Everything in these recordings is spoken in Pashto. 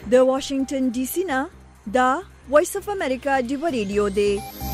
د واشنگټن ډي سي نه دا وایس اف امریکا دی ریډیو دی.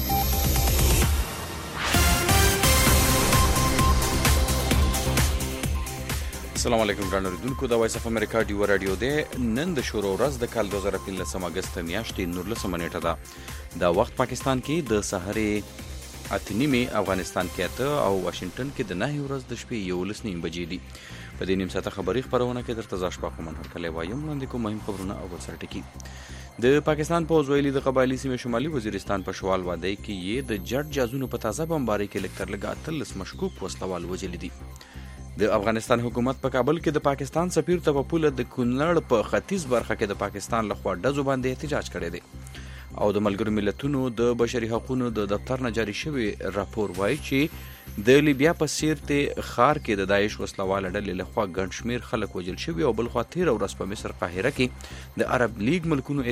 السلام علیکم ګران اوریدونکو، د وایس اف امریکا دی رادیو دی. نن د شروع ورځ د کال 2013 اگست میاشتې 19 نیټه ده. دا وخت پاکستان کې د سحرې اتنیمه، افغانستان کې اته او واشنگټن کې د 9 ورځ د شپې 11 بجې دي. په دې نیم ساعته خبري خبرونه کې درته زاشپا کومن هرکلی وایم. وړاندې کوم مهم خبرونه او ورسره ټکی. د پاکستان پوځ ویلي د قبایلی سیمې شمالي وزیرستان په شوال وادي کې یې د جټ جازونو په تازه بمبارۍ کې لکتر لګا 13 مشکوک وسلوال وجلي دي. د افغانستان حکومت په کابل کې د پاکستان سفیر ته په پوله د کونړ په ختیځ برخه کې د پاکستان لخوا ډزو باندې احتجاج کړی دی. او د ملګرو ملتونو د بشري حقوقو د دفتر نه جاري شوی راپور وایي چې د لیبیا په سیرته خار کې د داعش وسلوال ډلې لخوا ګڼ شمیر خلک وژل شوي او بل خوا 13 ورځ په مصر قاهره کې د عرب لیگ ملکونو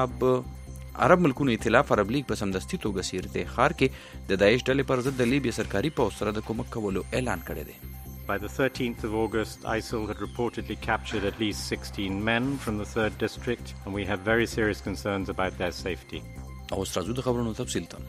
ائتلاف عرب لیگ په سمدستي توګه سیرته خار کې د داعش ډلې پر ضد د لیبیا سرکاري پوځ سره د کومک کولو اعلان کړی دی. By the 13th of August, ISIL had reportedly captured at least 16 men from the 3rd district, and we have very serious concerns about their safety. اوس راځو د خبرونو تفصیل ته.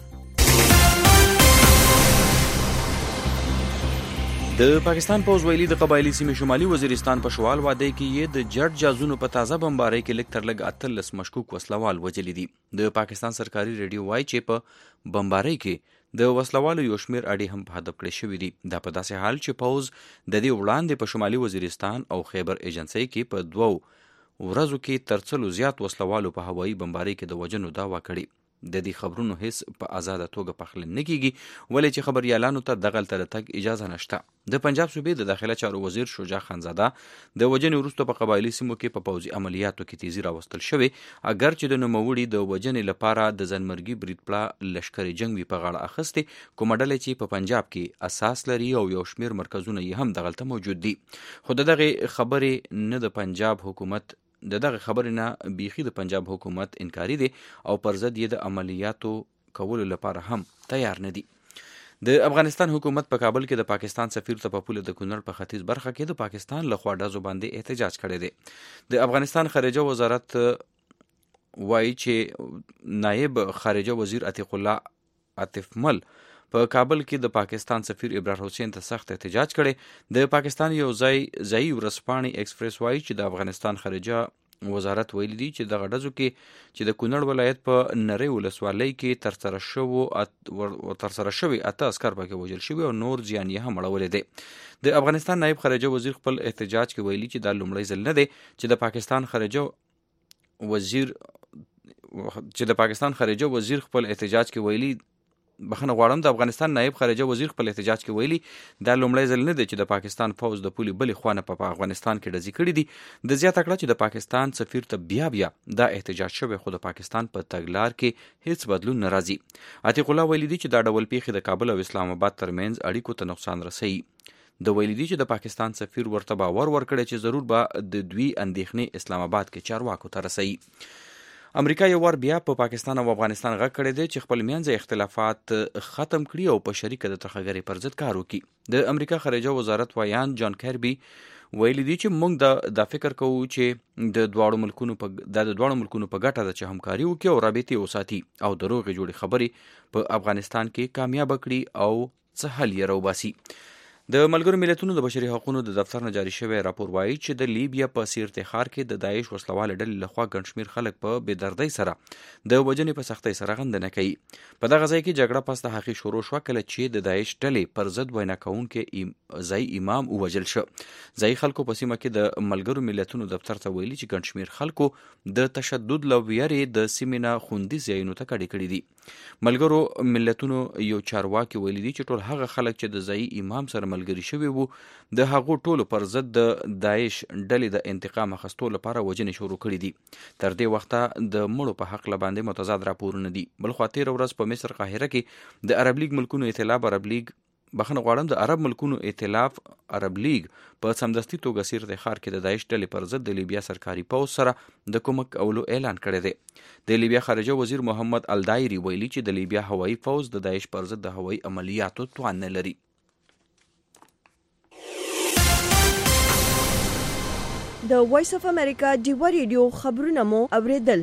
د پاکستان پوځ ویلي د قبایلی سیمې شمالي وزیرستان په شوال وادي کې یې د جټ جازونو په تازه بمبارۍ کې لکتر لګ 13 مشکوک وسلوال وجلي دي. د پاکستان سرکاري ریډیو وایي چې په بمبارۍ کې د وسلوالو یو شمیر اډې هم په هدف کړې شوې دي. دا په داسې حال چې پوځ د دې وړاندې په شمالي وزیرستان او خیبر ایجنسۍ کې په 2 ورځو کې تر څلو زیات وسلوالو په هوایي بمبارۍ کې د وژنو دعوا کړې. د دې خبرونو هیڅ په آزاده توګه پخلی نه کیږي، ولې چې خبريالانو ته دغلته تګ اجازه نشته. د پنجاب صوبې د داخله چارو وزیر شجاع خانزاده د وژنې وروسته په قبایلی سیمو کې په پوځي عملیاتو کې تیزی راوستل شوې، اگر چې د نوموړي د وژنې لپاره د ځنمرګي بریدپلا لشکري جنگ وی په غاړه اخستې، کومه ډله چې په پنجاب کې اساس لري او یو شمیر مرکزونه یې هم دغلته موجود دي. خو دغه خبرې نه د پنجاب حکومت دغه خبرې نه بیخي د پنجاب حکومت انکاري دي او پر ضد یې د عملیاتو کولو لپاره هم تیار نه دي. د افغانستان حکومت په کابل کې د پاکستان سفیر ته په پوله د کونړ په ختیځ برخه کې د پاکستان له خوا ډزو باندې احتجاج کړی دی. د افغانستان خارجه وزارت وایي چې نائب خارجه وزیر عتیق الله عاطف مل په کابل کې د پاکستان سفیر ابرار حسین ته سخت احتجاج کړي. د پاکستان یو ځای ورسپانې ایکسپریس وایي چې د افغانستان خارجه وزارت ویلي دی چې د غډزو کې چې د کونړ ولایت په نری ولسوالۍ کې ترسره شوی اته عسكر پکې وژل شوي او نور زیان یې هم اړولی دی. د افغانستان نائب خارجه وزیر خپل احتجاج کې ویلي چې دا لومړی ځل نه دی چې د پاکستان خارجه وزیر خپل احتجاج کې ویلي بخنه غواړم د افغانستان نائب خارجه وزیر خپل احتجاج کې ویلي دا لومړی ځل نه دی چې د پاکستان فوج د پولي بلې خوانه په افغانستان کې ډزې کړي دي. د زیاته کړه چې د پاکستان سفیر ته بیا دا احتجاج شوی، خو د پاکستان په تګلار کې هیڅ بدلون نه راځي. عتیق الله ویلي دی چې دا ډول پیښې د کابل او اسلام آباد ترمنځ اړیکو ته نقصان رسوي. د ویلي دی چې د پاکستان سفیر ورته باور ورکړي چې ضرور به د دوی اندېښنې اسلام آباد کې چارواکو ته رسوي. امریکا یو ور بیا په پاکستان او افغانستان غږ کړی دی چې خپل منځي اختلافات ختم کړي او په شریکه د ترخګری پر ضد کار وکړي. د امریکا خارجه وزارت وایان جان کیربي ویلي دی چې موږ دا فکر کوو چې د دواړو ملکونو په ګټه ده چې همکاري وکړي او رابطې وساتي او د روغې جوړې خبرې په افغانستان کې کامیاب کړي او څه حل یې راوباسي. د ملګرو ملتونو د بشري حقوقو د دفتر نه جاري شوی راپور وایي چې د لیبیا په سیرته خار کې د داعش وسلوال ډلې لخوا ګڼ شمیر خلک په بېدردۍ سره د وژنې په سختۍ سره غندنه کوي. په دغه ځای کې جګړه پس د حقیقي شروع شوه کله چې د داعش ډلې پر ضد وینا کوونکي ځای امام ووژل شو. ځای خلکو په سیمه کې د ملګرو ملتونو دفتر ته ویلي چې ګڼ شمیر خلکو د تشدد له ویرې د سیمې نه خوندي ځایونو ته کډې کړي دي. ملګرو ملتونو یو چارواکي ویلي دی چې ټول هغه خلک چې د ځای امام سره ملګري شوي وو د هغو ټولو پر ضد د داعش ډلې د انتقام اخیستو لپاره وژنې شروع کړي دي. تر دې وخته د مړو په حق باندې متضاد راپورونه دي. بل خوا 13 ورځ په مصر قاهره کې د عرب لیگ ملکونو ائتلاف عرب لیگ په سمدستي توګه سیرته خار کې د داعش ډلې پر ضد د لیبیا سرکاري پوځ سره د کومک کولو اعلان کړی دی. د لیبیا خارجه وزیر محمد الدایری ویلي چې د لیبیا هوایي پوځ د داعش پر ضد د هوایي عملیاتو توان نه لري. د وایس اف امریکا ډیوا ریډیو خبرونه مو اوریدل.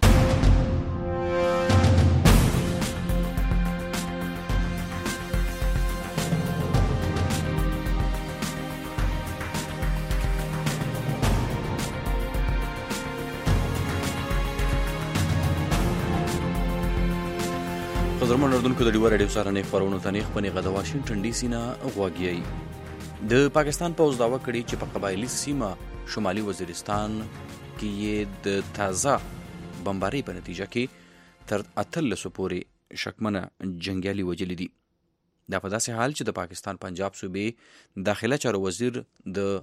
قدرمن اردوونکو د ډیوا ریډیو سره خبرونه تنیخ پنې غد واشنگټن ډي سي نه غواګي. د پاکستان پوز داوا کړی چې په قبایلی سیمه شمالي وزیرستان کې د تازه بمبارۍ په نتیجه کې تر 13 پورې شکمنه جنگیالي وجلي دي. دا په داسې حال چې د پاکستان پنجاب صوبې داخله چارو وزیر د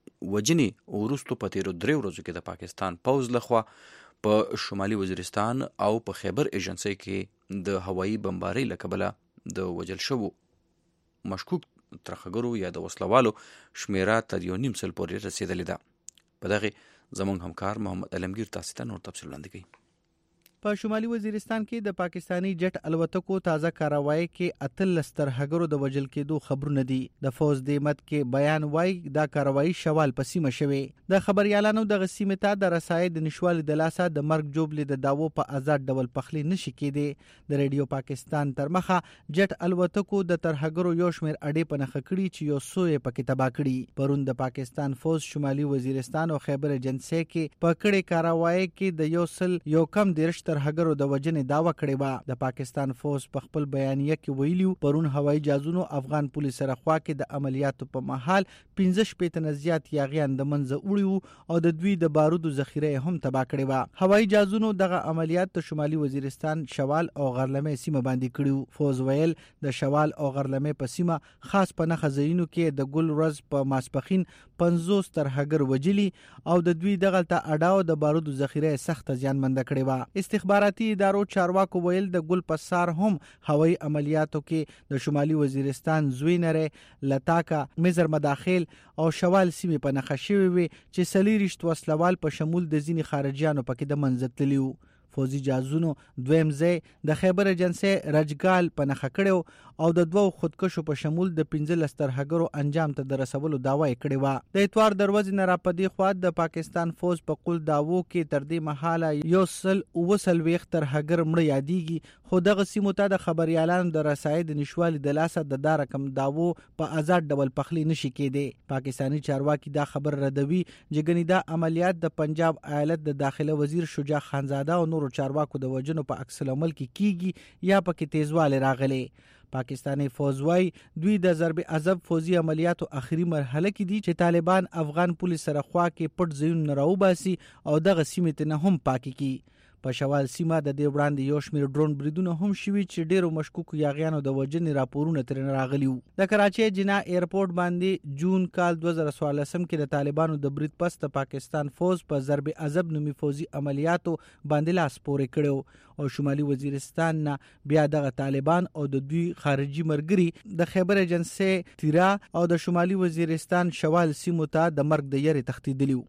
وجنې وروستو په تیرو 3 ورځو کې د پاکستان پوز لخوا په شمالي وزیرستان او په خیبر ایجنسی کې د هوایي بمبارۍ له کبله د وجل شوو مشکوک ترخګرو یا د وسلوالو شمیره تر 1.5 سل پورې رسیدلې ده. په دغه زموږ همکار محمد علمگیر تاسو ته نور تفصیل وړاندې کوي. په شمالي وزیرستان کې د پاکستانی جټ الوتکو تازه کاروایی کې 13 ترهګرو د وجل کېدو خبرونه دي. د فوز د مت کې بیان وای دا کاروایی شوال په سیمه شوه. د خبريالانو د غسیمه ته د رسای د نشوالي د لاسه د مرګ جوبلې د داوو په آزاد ډول پخلی نشي کېدی. د ریډیو پاکستان تر مخه جټ الوتکو د ترهګرو یو شمیر اډې په نخ کړی چې یو سوې پکې تبا کړی. پرون د پاکستان فوز شمالي وزیرستان او خیبر ایجنسی کې پکړې کاروایی کې د یو سل یو کم دیرش ترهګرو د وجنې داوا کړې و. د پاکستان فوز په خپل بیانیه کې ویلیو پرون هوایي جازونو افغان پولیس سره خوا کې د عملیاتو په محل 15 شپېته زیات یاغیان د منځ وړي او د دوی د بارودو ذخیره هم تباہ کړې و. هوایي جازونو دغه عملیات د شمالي وزیرستان شوال او غرلمه سیمه باندې کړیو. فوز ویل د شوال او غرلمه په سیمه خاص په نخ ځایونو کې د ګل ورځ په ماسپخین 50 ترهګر وجلی او د دوی دغه ته اډاو د بارودو ذخیره سخت زیانمند کړې و. استخباراتي ادارو چارواکو ویل د ګل پسار هم هوایي عملیاتو کې د شمالي وزیرستان زوینره لتاکا مزر مداخل او شوال سیمه په نخښه شوی وي چې سلیریشت وسلوال په شمول د ځینی خارجيانو پکې د منځ تلیو. فوزي جازونو دویم ځای د خیبر ایجنسی رجګال په نخښه کړو او د دوو خودکشو په شمول د 15 ترهګرو انجام ته رسولو داوا کړې و. د اتوار دروازې نه را پدې خو د پاکستان فوز په قول داوو کې تر دې محاله یو سل وسل ویخ ترهګر مړ یادېږي. خو دغه سیمو ته د خبريالانو د رسای د نشوالي د لاسه د دار کم داوو په آزاد ډول پخلی نشي کېدی. پاکستانی چارواکي دا خبر ردوي چې ګنې دا عملیات د پنجاب ایالت د داخله وزیر شجاع خانزاده او نور چارواکو د وجنو په عکس العمل کې کیږي یا پکې تیزواله راغلي. پاکستانی فوز وای دوی د ضرب عذاب فوزي عملیاتو اخري مرحله کې دي چې طالبان افغان پولیس سره خوا کې پټ ځایونه نه راوباسي او دغه سیمه ته نه هم پاکي کی. په شوال سیمه د دې وړاندې یو شمیر ډرون بریدونه هم شوي چې ډیرو مشکوک یاغیانو د وجنې راپورونه ترې راغلیو. د کراچۍ جنا ایرپورټ باندې جون کال 2014 کې د طالبانو د برید پس د پاکستان فوز په ضرب عذاب نومي فوزي عملیاتو باندې لاس پورې کړو او شمالي وزیرستان نه بیا دغه طالبان او د دوی خارجي مرګري د خیبر ایجنسی تیرا او د شمالي وزیرستان شوال سیمو ته د مرګ د یری تختیدلیو.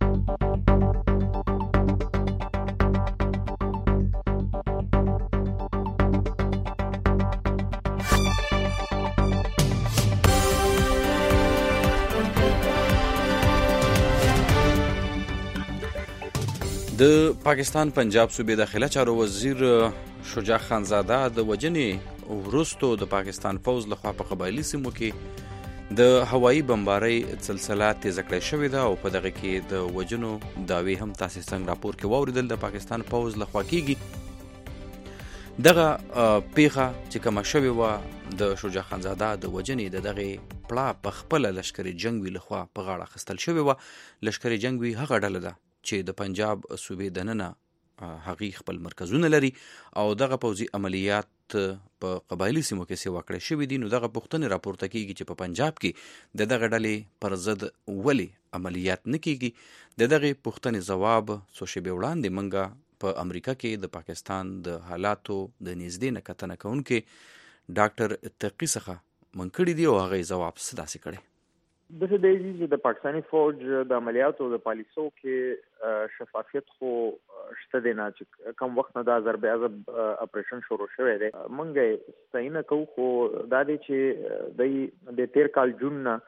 د پاکستان پنجاب صوبې داخله چارو وزیر شجاع خانزاده د وجنې وروستو د پاکستان فوز لخوا په قبایلی سیمو کې د هوایي بمبارۍ سلسله تیزه کړې شوې ده او په دغه کې د وجنو داوی هم تاسو څنګه راپور کې واوریدل. د پاکستان فوز لخوا کېږي دغه پیښه چې کومه شوې و د شجاع خانزاده د وجنې د دغه پړه په خپل لشکري جنگوي لخوا په غاړه خستل شوې و. لشکري جنگوي هغه ډله ده چې د پنجاب صوبې دننه هغه خپل مرکزونه لري او دغه پوځي عملیات په قبایلی سیمو کې سیوا کړې شوې دي. نو دغه پوښتنه راپورته کیږي چې په پنجاب کې د دغه ډلې پر ضد ولې عملیات نه کیږي. د دغه پوښتنې ځواب څو شېبې وړاندې منګه په امریکا کې د پاکستان د حالاتو د نږدې نه کتنه کوونکې ډاکټر تقی څخه منکړی دی او هغه ځواب څه کړی. دغه د دې د پاکستاني فوج د عملیاتو د پالیسو کې شفافیت خو شته دی نه چې کوم وخت نه د ضرب عذاب اپریشن شروع شوی دی. مونږ ستاینه کوو خو دا دی چې د 13 کال جون نه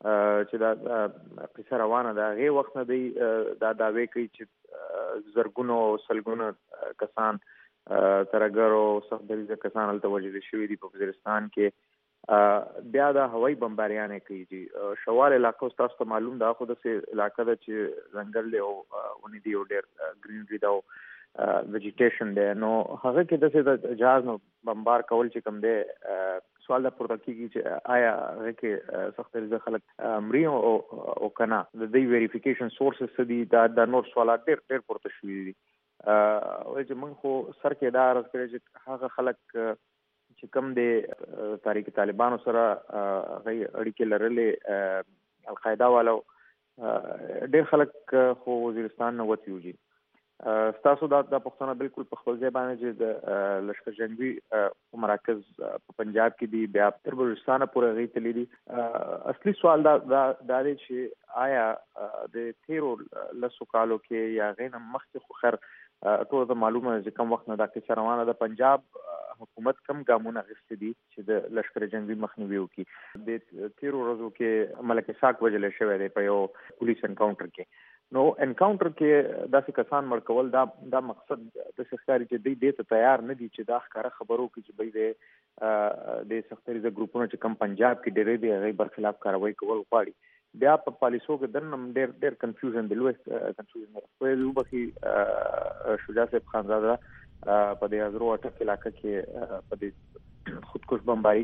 چې دا قصه روانه ده هغه وخت نه دی دا داوی کوي چې زرګونو سلګونو کسان ترګرو سخت کسان هلته وژل شوي دي په وزیرستان کې بیا دا هوایي بمباریانې کوي چې شوال علاقه تاسو ته معلوم ده خو د علاقه ده چې ځنګل له ونې دی او ډېر ګرینری دا ویجیټیشن ده نو هغه کې د جهاز نو بمبار کول چې کوم ده سوال دا پورته کیږي چې آیا هغه کې سخت خلک امري او کنه د دې ویریفیکیشن سورسز دي دا نور سوالات ډېر پورته شوي دي او چې موږ خو سر کې دا عرض کړی چې هغه خلک چې کوم د تحریک طالبانو سره اړیکې لرلې القاعده والو ډېر خلک خو وزیرستان نه وتی وږي تاسو دا پښتنه بالکل په خپل ځای باندې چې د لشکر جنگي مرکز په پنجاب کې دی بیا تر بلوچستان پورې غي تللی دي اصلي سوال دا دی چې آیا د تیرو لسو کالو کې یا غینه مخکې خو خیر ټول معلومه چې کوم وخت نه دا کې روانه د پنجاب حکومت کم ګامونه غوښتي دي چې د لشکر جنگي مخنیوي وکړي د تیرو ورځو کې ملک اسحاق وجل شوی دی په یو پولیس انکاونټر کې نو انکاونټر کې داسې کسان مړ کول دا مقصد د ښکاری چې دوی ته تیار نه دي چې دا ښکاره خبرو کې چې به د سختري د ګروپونو چې کم پنجاب کې ډېرې دي هغه برخلاف کاروایی کول غواړي بیا په پالیسو کې دنم ډېر کنفیوژن دی لوی کنفیوژن په لوبخي شجاع صاحب خانزاده په دې ازرو اټک علاقې کې په دې خودکش بمباری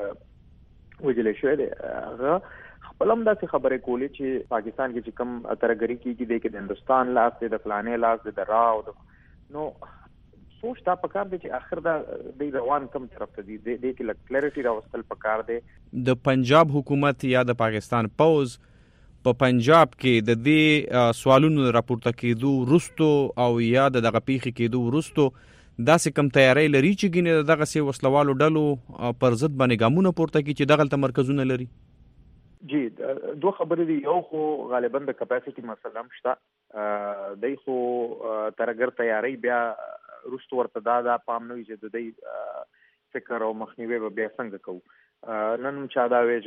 کې وجل شوی دی هغه خپلم داسې خبرې کولې چې پاکستان کې چې کم ترګری کېږي د هندستان لاس د فلانې لاس د راو نو سوچ تا پکار دی چې اخر دا د روان کم طرف ته دی د کې کلیریټي راوستل پکار دی د پنجاب حکومت یا د پاکستان پوز په پنجاب کې د دې سوالونو راپورته کېدو وروستو او یا دغه پیښې کېدو وروستو داسې کم تیاری لري چې ګینه دغه سي وسلوالو ډلو پر ضد باندې ګامونه پورته کوي چې دغه تمرکزونه لري جی دوه خبرې دي یو خو غالبا د کپاسټي مسله هم شته دای خو ترګر تیاری بیا روستو ورته دا پام نه وي چې د دې فکر او مخنیوي به بیا څنګه کوو نن چا دا وی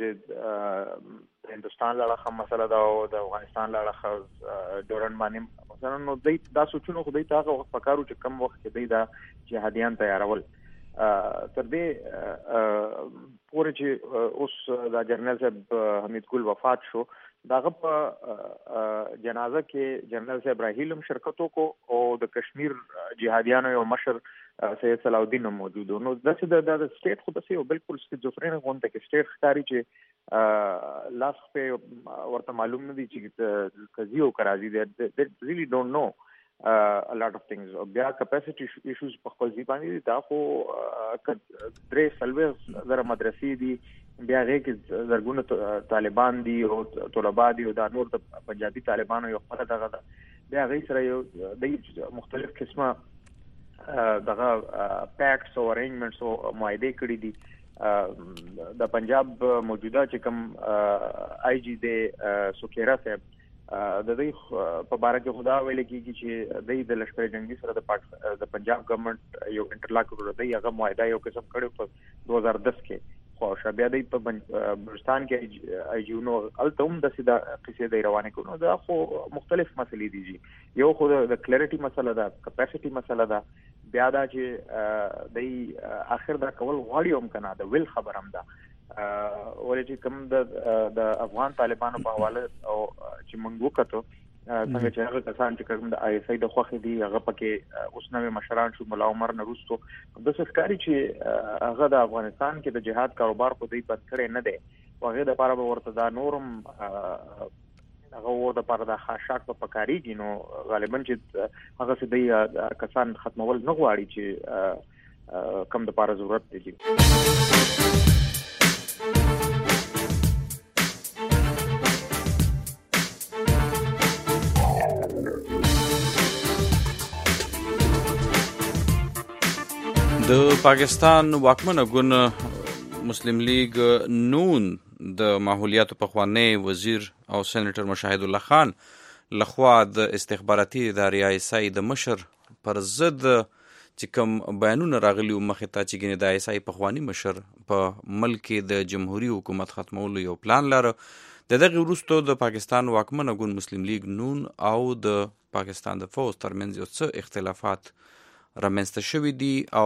چې هندستان لړخه مسله دا او د افغانستان لړخه ډورن باندې مثلا نو دا سوچونه خو دې تاغه وخت پکارو چې کم وخت کې دی دا جهادیان تیارول تر دې پورې چې اوس دا جنرال صاحب حمید ګل وفات شو داغه په جنازه کې جنرال صاحب راهیلم شرکتو کو او د کشمیر جهادیانو یو مشر سید صلاح الدین موجود نو داسې د سټیټ خو داسې بالکل سکیزوفرین غونډه کې سټیټ ښکاری چې لاس په ورته معلوم نه دي چې قضیه او کرازي دي really don't know a lot of things بیا capacity issues په خپل ځای باندې دا خو درې سلوي زره مدرسې دي بیا هغه کې زرګونه طالبان دي او طلبا دي او دا نور د پنجابي طالبانو یو خپل دغه بیا هغه سره یو د مختلف قسمه دغه پیکټس او ارینجمنټس او معاهده کړی دي د پنجاب موجوده چې کوم آی جی د سوکیرا صاحب د دې په باره کې خدا ویل کېږي چې د لشکر جنگي سره د پنجاب ګورنمنت یو انټرلاکر دی هغه معاهده یو قسم کړو په 2010 کې خو شابه دی په بلوچستان کې آی جی نو التم د سیده قصې دی روانه کو نو دا خو مختلف مسلې دي یو خو د کلیریټي مسله ده کپاسټي مسله ده بیا دا چې د اخر دا کول غواړي هم کنه د ویل خبر هم ده ولې چې کوم د افغان طالبانو په حواله او چې موږ وکړو څنګه چې هغه کسان چې کوم د آی اس آی د خوخي دي هغه پکې اوس نوې مشران شو مولا عمر نروستو د سرکاري چې هغه د افغانستان کې د جهاد کاروبار خو دوی بند کړي نه دي هغه د لپاره ورته دا نورم هغه ور د لپاره د خاصاک په پکاريږي نو غالبا چې هغه څه دی کسان ختمول نه غواړي چې کم د لپاره ضرورت دي د پاکستان واکمنه ګوند مسلم لیگ نون د ماحولیاتو پخوانی وزیر او سېنیټر مشاهد الله خان لخوا د استخباراتي ادارې آی اس آی د مشر پر ضد چې کوم بیانونه راغلي مخې ته چې ګینه د آی اس آی پخوانی مشر په ملک د جمهوریت حکومت ختمولو یو پلان لاره د دغه وروسته د پاکستان واکمنه ګوند مسلم لیگ نون او د پاکستان د فوز ترمنځ یو څه اختلافات رامنځته شوي دي او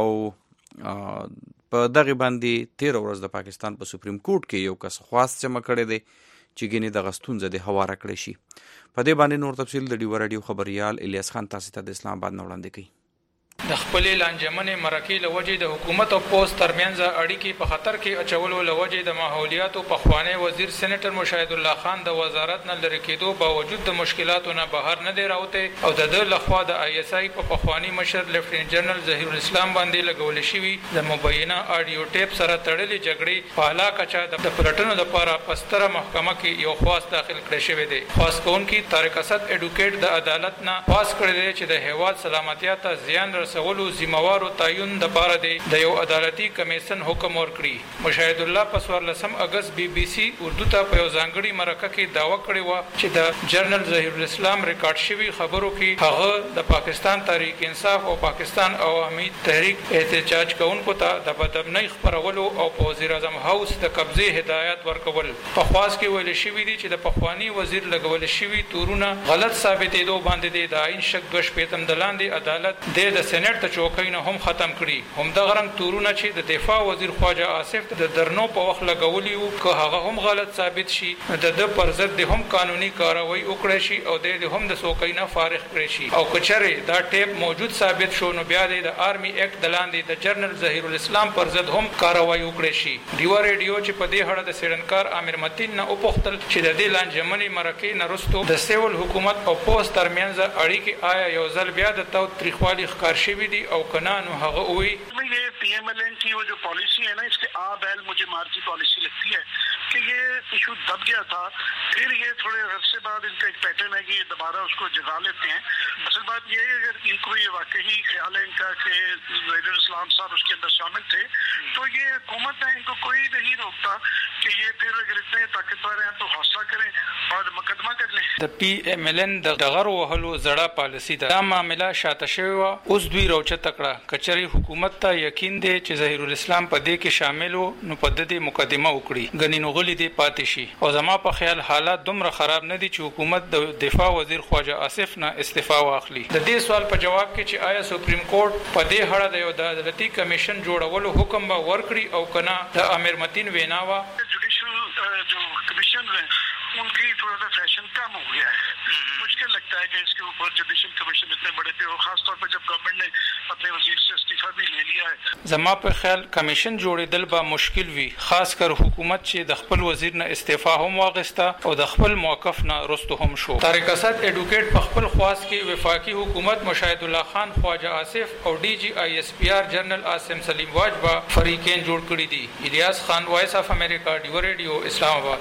په دغه باندې 13 ورځ د پاکستان په سپریم کورټ کې یو کس خواست جمع کړی دی چې ګینه د غستونزه د هواره کړی شي. په دې باندې نور تفصیل د ډیو رادیو خبريال الیاس خان تاسو ته د اسلام آباد وړاندې کوي. د خپل لانجمنې مرکې لوجې د حکومت او پوسټ ترمنځ اړیکې په خطر کې اچولو لوجې د ماحولیات او پخوانی وزیر سېنیټر مشاهد الله خان د وزارت نه لری کېدو باوجود د مشکلاتو نه بهر نه دی راوته او د لخوا د آی اس آی په پخوانی مشر لیفټیننټ جنرال ظهیر الاسلام باندې لګول شوی د مبینه اډیو ټیپ سره تړلې جګړې په علاقه چا د پلټنو لپاره پستره محکمه کې یو خواست داخل کړی شوی دی. خاص کونکي طارق اسد اډوکیټ د عدالت نه پاس کړی دی چې د هیواد سلامتیا ته زیان رسولو ذمہوارو تعین د پاره دی د یو عدالتي کمیشن حکم ورکړي. مشاهد الله په 14 اگست بي بي سي اردو ته په یو ځانګړي مرکه کې داوا کړې و چې د جنرال ظهیر الاسلام ریکارډ شوی خبرو کې هغه د پاکستان تحریک انصاف او پاکستان عوامي تحریک احتجاج کوونکو ته د بدبنۍ خبرولو او په وزیر اعظم هاوس د قبضه هدایت ورکول. په خواص کې ویل شوی دی چې د پخوانی وزیر لګول شوی تورونه غلط ثابتېدو باندې د آئین شک 2 شپږم د لاندې عدالت د سېنات چوکۍ نه هم ختم کړي. هم د غرنګ تورونه چې د دفاع وزیر خواجه آصف د درنو په وخت لګولي وو که هغه هم غلط ثابت شي د پر ضد د هم قانوني کاروایی وکړي شي او د هم د چوکۍ نه فارغ کړي شي او کچره دا ټیپ موجود ثابت شو نو بیا د آرمي ایکټ د لاندې د جنرال ظهیر الاسلام پر ضد هم کاروایی وکړي شي. ډیو رادیو چې په دې هړه د سیډنکار امیر متین نه وپوښتل چې د دې لانجمنې مرکې نه رستو د سیول حکومت او پوسټ ترمنځ اړیکې آیا یو ځل بیا د تو تریخوالي ښکار شوی دی او کنانو هغه وی ये PMLN की वो जो पॉलिसी है ना इसके आ बैल मुझे मार्जी पॉलिसी लगती है कि ये इशू दब गया था फिर ये थोड़े अरसे बाद इनका एक पैटर्न है कि ये दोबारा उसको जगा लेते हैं. असल बात ये है अगर इनको ये वाकई ख्याल है इनका कि ज़हीर इस्लाम साहब उसके अंदर शामिल थे तो ये हुकूमत है इनको कोई नहीं रोकता कि ये फिर अगर इतने ताकतवर हैं तो हौसला करें और मुकदमा कर लें. د PMLN د دغر وهلو زړه پالیسی دا معاملہ شاته شوی و اوس دوی روچه تکړه کچري حکومت ته یقین دی چې ظهیر الاسلام په دې کې شامل وو نو په دې مقدمه وکړي غنی نو غلي دی پاتې شي او زما په خیال حالات دومره خراب نه دي چې حکومت د دفاع وزیر خواجه آصف نه استعفا واخلي. د دې سوال په جواب کې چې آیا سپریم کورټ په دې هړه د یو عدالتي کمیشن جوړولو حکم به ورکړي او کنه د امیر متین ویناوا जुडिशल जो कमीशन है उनकी थोड़ा सा फैशन कम हो गया है. मुश्किल लगता है कि इसके ऊपर जुडिशल कमीशन इतने बड़े पे हो खासतौर पर जब गवर्नमेंट ने अपने वजीर से इस्तीफा भी ले लिया है. زما په خیال کمیشن جوړېدل به مشکل وي خاص کر حکومت چې د خپل وزیر نه استعفا هم واغسته او د خپل موقف نه رستو هم شو. طارق اسد اډوکیټ په خپل خواص کې وفاقي حکومت مشاهد الله خان خواجه آصف او ډي جي آی اس پی آر جنرال عاصم سلیم واجبہ فریقین جوړ کړی دي. الیاس خان وایس اف امریکا ډیو رادیو اسلام آباد.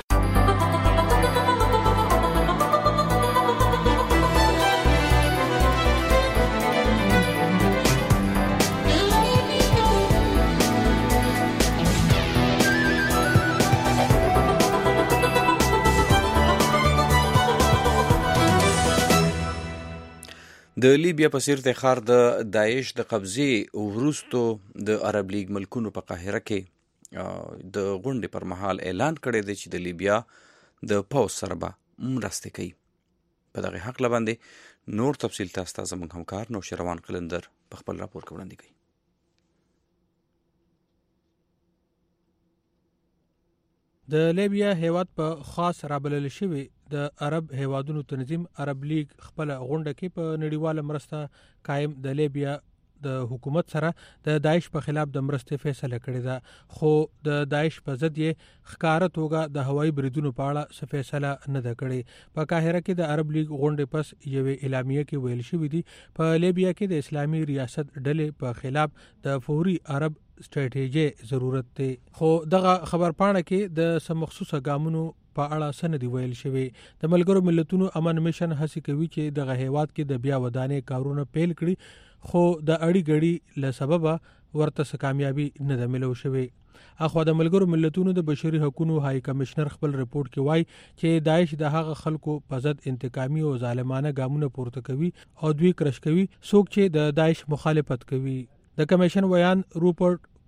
د لیبیا په سیرت خار د داعش د قبضې وروستو د عرب لیگ ملکونو په قاهره کې د غونډې پر مهال اعلان کړی دی چې د لیبیا د پوز سره به مرسته کوي. په دغه حق باندې نور تفصیل تاسو ته زموږ همکار نوشروان قلندر په خپل راپور کې وړاندې کوي. د لیبیا هیواد په خاص رابلل شوی د عرب هیوادونو تنظیم عرب لیگ خپل غونډه کې په نړیواله مرسته قائم د لیبیا د حکومت سره د داعش په خلاف د مرستې فیصله کړې ده خو د داعش په ضد یې ښکاره توګه د هوایي بریدونو په اړه څه فیصله نه ده کړې. په قاهره کې د عرب لیگ غونډې پس یوې اعلامیه کې ویل شوی دی په لیبیا کې د اسلامي ریاست ډلې په خلاف د فوري عرب سټریټیجي ضرورت دی خو دغه خبرپاڼه کې د سم مخصوصه ګامونو په اړه سند ویل شوی. د ملګرو ملتونو امن میشن هڅه کوي چې دغه هیواد کې د بیا ودانې کارونه پیل کړي خو د اړي غړي له سبب ورته کامیابی نه ده ملو شوی. اخو د ملګرو ملتونو د بشري حقوقو هاي کمشنر خپل رپورت کې وایي چې داعش د هغه خلکو په ضد انتقامي او ظالمانه ګامونه پورته کوي او دوی کرش کوي څوک چې د داعش مخالفت کوي. د کمیشن ویان روپرټ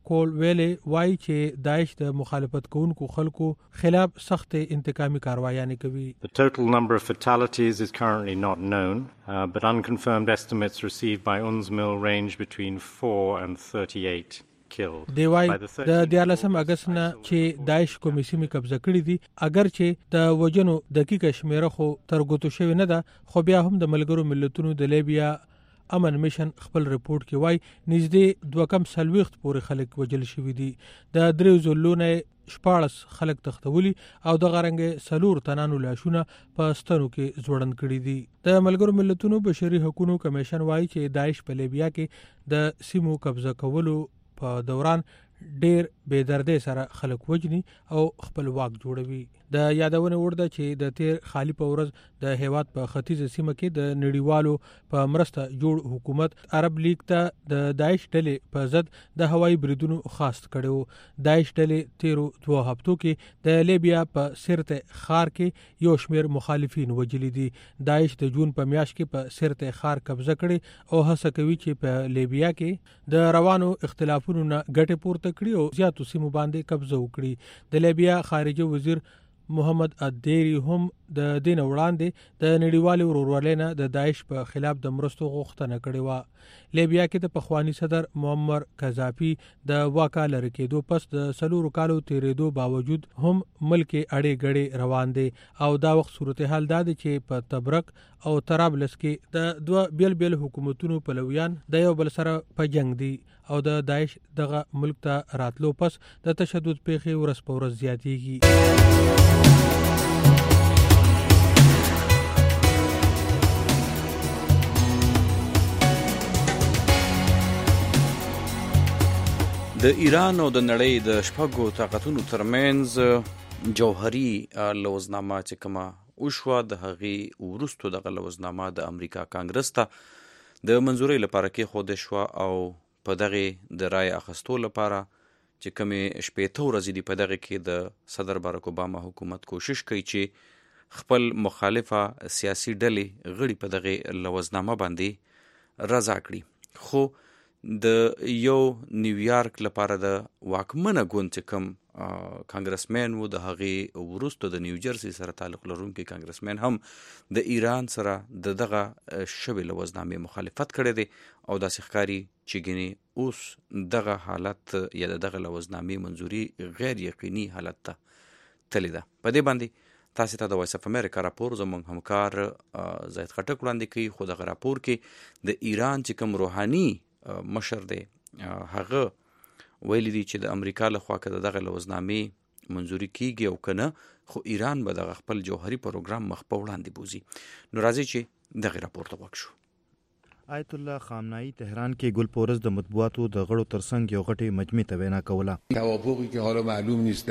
کول ویلې وایي چې داعش د مخالفت کوونکو خلکو خلاف سخت انتقامي کاروایانې کوي. The total number of fatalities is currently not known, but unconfirmed estimates received by UNSMIL range between 4 and 38 killed. دی وای د 14 اگست نه چې داعش کومې سیمې قبضه کړې دي اگر چې د وجنو دقیقه شمیره خو ترګوتو شوی نه ده خو بیا هم د ملګرو ملتونو د لیبیا امن میشن خپل رپورت کې وای نږدې 240 پورې خلک وجل شوی دي د دریو زلونه 14 خلک تختولي او د غرنګ سلور تنانو لاشونه په ستنو کې ځوړند کړي دي. د ملګرو ملتونو بشري حقوقو کمیشن وای چې داعش په لیبیا کې د سیمو قبضه کولو په دوران ډیر بے دردۍ سره خلک وجني او خپل واک جوړوي. د یادونه ورده چې د تیر خالی په ورځ د هیواد په ختیځه سیمه کې د نړیوالو په مرسته جوړ حکومت عرب لیگ ته د داعش ډلې په ضد د هوایي بریدونو خاص کړو. داعش ډلې تیرو 2 هفتو کې د لیبیا په سرته خار کې یو شمیر مخالفین وجلی دي. داعش د جون په میاشت کې په سرته خار قبضه کړي او هڅه کوي چې په لیبیا کې د روانو اختلافونو نه ګټه پورته کړي او زیاتو سیمو باندې قبضه وکړي. د لیبیا خارجه وزیر محمد الديري هم د دین وړاندې د نړیوال ورورولۍ نه د داعش په خلاف د مرستو غوښتنه کړې و. لیبیا کې د پخوانی صدر معمر قذافي د واکا لری کېدو پس د سلورو کالو تیرېدو باوجود هم ملک اړې غړې روان دي او دا وخت صورتحال دا دی چې په تبرک او طرابلس کې د دوه بیل حکومتونو پلویان د یو بل سره په جنگ دي او د داعش دغه ملک ته راتلو پس د تشدد پیښې ورځ په ورځ زیاتېږي. د ایران او د نړۍ د شپږو طاقتونو ترمنځ جوهري لوزنامه چې کومه وشوه د هغې وروستو دغه لوزنامه د امریکا کانګرس ته د منظورۍ لپاره کېښودل شوه او په دغې د رایې اخیستو لپاره چې کومې 15 ورځې دي په دغې کې د صدر باراک اوباما حکومت کوشش کوي چې خپل مخالفه سیاسي ډلې غړي په دغې لوزنامه باندې رضا کړي. خو د یو نیویارک لپاره د واکمنه ګوند چې کوم کانګرسمن و د هغې وروسته د نیوجرسي سره تعلق لرونکي کانګرسمن هم د ایران سره د دغه شوې لوزنامې مخالفت کړی دی او داسې ښکاري چې ګینې اوس دغه حالت یا دغه لوزنامې منظوري غیر یقیني حالت ته تللی ده. په دې باندې تاسو ته د وایس اف امریکا راپور زموږ همکار زید خټک وړاندې کوي. خو دغه راپور کې د ایران چې کوم روحاني مشر دی هغه ویلی دی چې د امریکا له خوا که دغه لوزنامې منظوري کیږي او کنه خو ایران به دغه خپل جوهري پروګرام مخ په وړاندې بوزي. نو راځي چې دغه راپور ته وګورو. آیت الله خامنه‌ای تهران کې ګل پورز د مطبوعاتو د غړو ترڅنګ یو غټي مجمع ته وینا کوله. توافقی که حالا معلوم نیست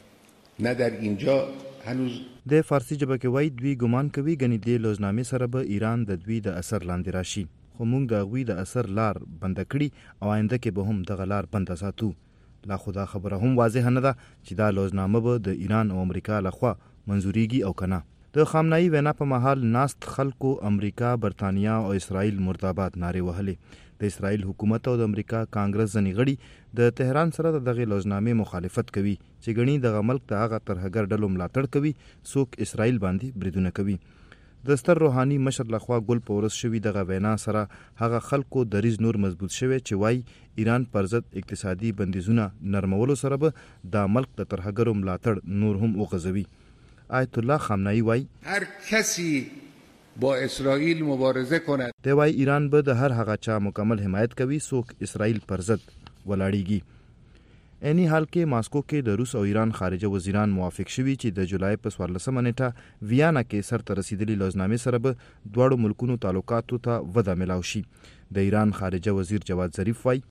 در اینجا هنوز د فارسی ژبه کې وایي دوی ګمان کوي ګنې د لوزنامې سره به ایران د دوی د اثر لاندې راشي خو موږ د هغوی د اثر لار بند کړي او آینده کې به هم دغه لار بند ساتو. لا خدا خبره هم واضح نه ده چې دا لوزنامه به د ایران او امریکا لخوا منظوریږي او کنه. د خامنه‌ای وینا په محل ناست خلکو امریکا، برتانیا او اسرائیل مرداباد نارې وهلې. د اسرائیل حکومت او د امریکا کانګرس ځنې غړي د تهران سره د دغه لوزنامې مخالفت کوي چې ګڼي دغه ملک ته هغه ترهګر ډلو ملاتړ کوي څوک اسرائیل باندې بریدونه کوي. د ستر روحاني مشر لخوا ګل پورس شوی دغه وینا سره هغه خلکو دریز نور مضبوط شوی چې وای ایران پر ضد اقتصادي بندیزونه نرمولو سره به د ملک د ترهګرو ملاتړ نور هم وغځوي. آیت الله خامنه‌ای وای هر کسی با اسرائیل مبارزه کند. دی وای ایران به د هر هغه چا مکمل حمایت کوي څوک اسرائیل پر ضد ولاړیږي. اینی حال کې ماسکو کې د روس او ایران خارجه وزیران موافق شوي چې د جولای په 14 نیټه ویانا کې سر ته رسیدلي لوزنامې سره به دواړو ملکونو تعلقاتو ته وده ملاو شي. د ایران خارجه وزیر جواد ظریف وایي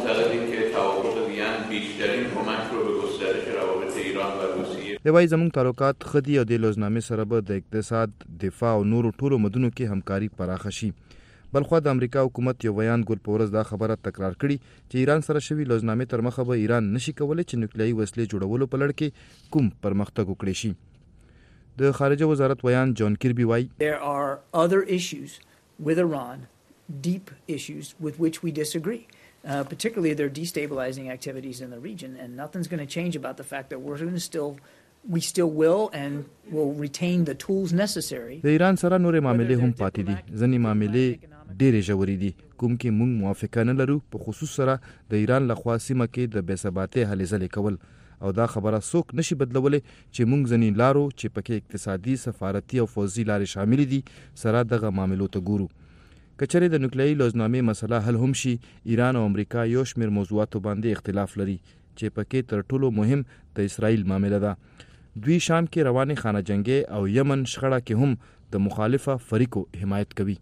دی وایي زموږ تعلقات ښه دي او د لوزنامې سره به د اقتصاد، دفاع او نورو ټولو مدونو کې همکاري پراخه شي. بلخوا د امریکا حکومت یو بیان ګل پورز دا خبره تکرار کړي چې ایران سره شوی لوزنامې تر مخه به ایران نشي کولای چې نوکلیایي وسلې جوړولو په لړ کې کوم پرمختګ وکړي شي. د خارجه وزارت ویان جان کیربي وایي There are other issues with Iran, deep issues with which we disagree. particularly their destabilizing activities in the region. And nothing's going to change about the fact that we still will and will retain the tools necessary. د ایران سره نورې معاملې هم پاتې دي. ځینې معاملې ډېرې ژورې دي کوم کې موږ موافقه نه لرو، په خصوص سره د ایران لخوا سیمه کې د بې ثباتۍ هلې ځلې کول، او دا خبره څوک نشي بدلولی چې موږ ځینې لارو چې پکې اقتصادي، سفارتي او فوزي لارې شاملې دي سره دغه معاملو ته ګورو. کچره د نوکلیایي لوزنامې مسله حل هم شي، ایران او امریکا یو شمېر موضوعاتو باندې اختلاف لري چې پکې تر ټولو مهم د اسرائیل معامله ده. دوی شام کې روانې خانه جنګي او یمن شخړه کې هم د مخالفه فریقو حمایت کوي.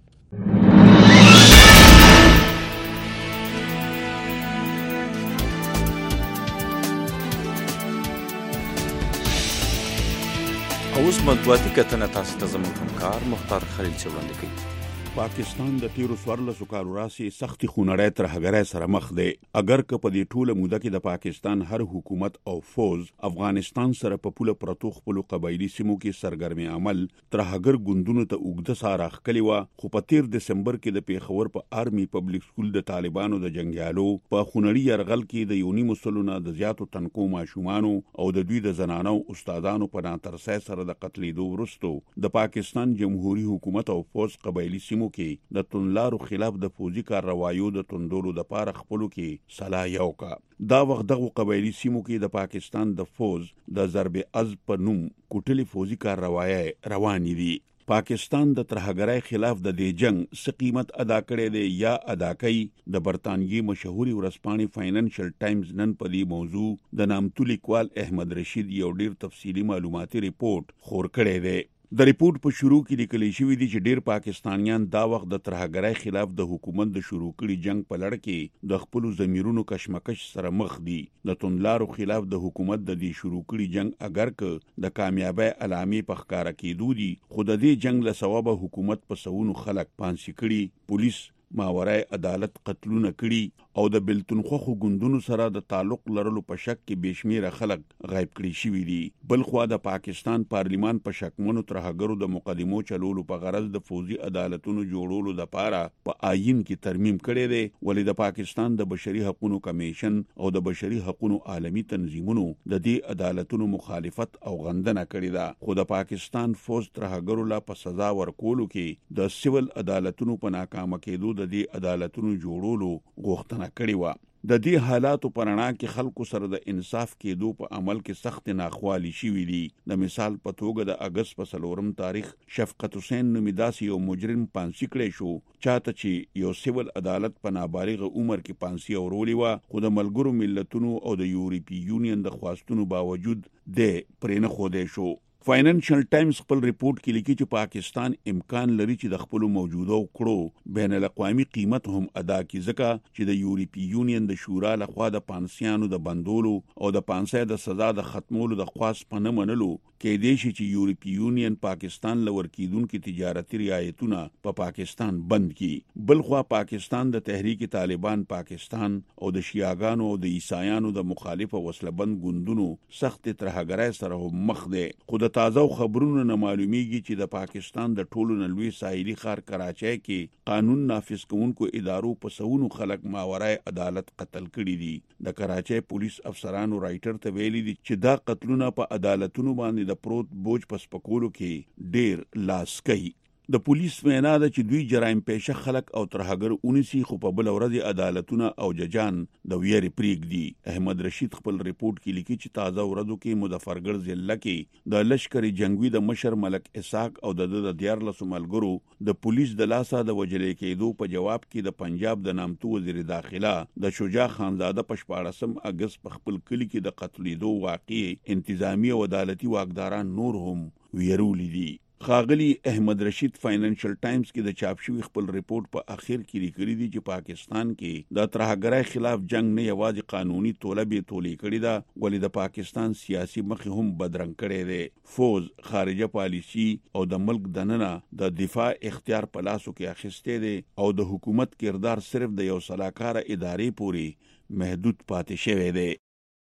اوس مطبوعاتي کتنه تاسو ته زموږ همکار مختار خلیل چې وړاندې کوي. پاکستان د تیرو 14 کالو راسي سختي خونړی ترهګرۍ سره مخ دی. اگر که په دې ټوله موده کې د پاکستان هر حکومت او فوز افغانستان سره په پوله پرتو خپل قبایلی سیمو کې سرګرمي عمل ترهګر ګوندونو ته اوږده سار اخکلی و، خو په 13 دسمبر کې د پیښور په آرمي پبلک سکول د طالبانو د جنگیالو په خونړي یرغل کې د یونی مسلونه د زیاتو تنکو ماشومانو او د دوی د زنانو استادانو په ناترسۍ سره د قتلېدو وروسته د پاکستان جمهوریت حکومت او فوز قبایلی سیمو کې د تونلارو خلاف د فوزي کارروایو د توندولو د پاره خپلو کې سلا یو کا. دا وخت دغه قبایلی سیمو کې د پاکستان د فوز د ضرب از په نوم کوټلي فوزي کارروایي روانې دي. پاکستان د ترهګرۍ خلاف د دې جنگ څه قیمت ادا کړی دی یا ادا کوي، د برطانیې مشهوري ورځپاڼې فاینانشل ټایمز نن په دې موضوع د نامتو لیکوال احمد رشید یو ډیر تفصیلي معلوماتي ریپورت خور کړی دی. د ریپورت په شروع کې لیکل شوی دی چې ډیر پاکستانیان دا وخت د ترهګرۍ خلاف د حکومت د شروع کړي جنگ په لړ کې د خپل ضمیرونو کشمکش سره مخ دي. د تونلارو خلاف د حکومت د دې شروع کړي جنگ اگر که د کامیابی علامې په ښکاره کېدو دي، خو د دې جنگ له سببه حکومت په سونو خلک پانسي کړي، پولیس ماورای عدالت قتلونه کړي او د بلتونخوخو ګوندونو سره د تعلق لرلو په شک کې بشمیره خلک غایب کړي شوي دي. بل خوا د پاکستان پارلیمان په شکمنو ترهګرو د مقدمو چلولو په غرض د فوزي عدالتونو جوړولو د پاره په آئین کې ترمیم کړی دی، ولې د پاکستان د بشري حقوقو کمیشن او د بشري حقوقو عالمي تنظیمونو د دې عدالتونو مخالفت او غندنه کړې ده. خو د پاکستان فوز ترهګرو لا په سزا ورکولو کې د سیول عدالتونو په ناکامه کېدو د دې عدالتونو جوړولو غوښتنه کړې و. د دې حالاتو په رڼا کې خلکو سره د انصاف کېدو په عمل کې سخت ناخوالي شوي دي. د مثال په توګه د اگست په 4 تاریخ شفقت حسین نومي داسې یو مجرم پانسي کړی شو چاته چې یو سیول عدالت په نابالغ عمر کې پانسي اورولې وه، خو د ملګرو ملتونو او د یورپي یونین د خواستونو باوجود د پرې نه ښودی شو. فاینانشل ټایمز خپل ریپورت کې لیکي چې پاکستان امکان لري چې د خپل موجوده کړو بین الاقوامي قیمت هم ادا کړي، ځکه چې د یورپي یونین د شورا لخوا د پانسیانو د بندولو او د پانسۍ د سزا د ختمولو د خواست په نه منلو کې دی چې یورپي یونین پاکستان لور کېدونکو تجارتي رعایتونه په پاکستان بند کړي. بل خوا پاکستان د تحریک طالبان پاکستان او د شیعاګانو او د عیسایانو د مخالفه وسلبند ګوندونو سخت ترهګرۍ سره مخ دی. خو د تازه خبرونو نه معلومیږي چې د پاکستان د ټولو نه لوی ساحلي ښار کراچۍ کې قانون نافذ کوونکو ادارو په سونو خلک ماورای عدالت قتل کړي دي. د کراچۍ پولیس افسرانو رائټر ته ویلي دي چې دا قتلونه په عدالتونو باندې د پروت بوج په سپکولو کې ډیر لاس کوي. د پولیس وینا ده چې دوی جرایم پیشه خلک او ترهګر اونیسي، خو په بل ورځ عدالتونه او ججان د ویری پریږدي. احمد رشید خپل ریپورت کې لیکي چې تازه ورځو کې مظفرګړ ضلع کې د لشکري جنگوي د مشر ملک اسحاق او د 14 ملګرو د پولیس د لاسه د وجلې کېدو په جواب کې د پنجاب د نامتو وزیر داخله د شجاع خانزاده په 14 اگست په خپل کلی کې د قتلېدو واقع انتظامی او عدالتي واکداران نور هم ویرولې دي. خاغلی احمد رشید فاینانشل ټایمز کې د چاپ شوی خپل ریپورت په اخر کې لیکلي دي چې پاکستان کې د ترهګرۍ خلاف جنگ نه یوازې قانوني تولبې تولې کړې ده، ولې د پاکستان سیاسي مخ هم بدرنګ کړی دی. فوز خارجه پالیسی او د ملک دننه د دفاع اختیار په لاسو کې اخیستی دی او د حکومت کردار صرف د یو سلاکار ادارې پورې محدود پاتې شوی دی.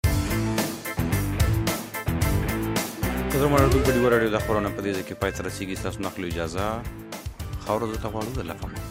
زموږ د ډیو راډیو د خبرونو په دې کې پای ته رسیدي. تاسو نقل اجازه خاور زته غواړو د لفظ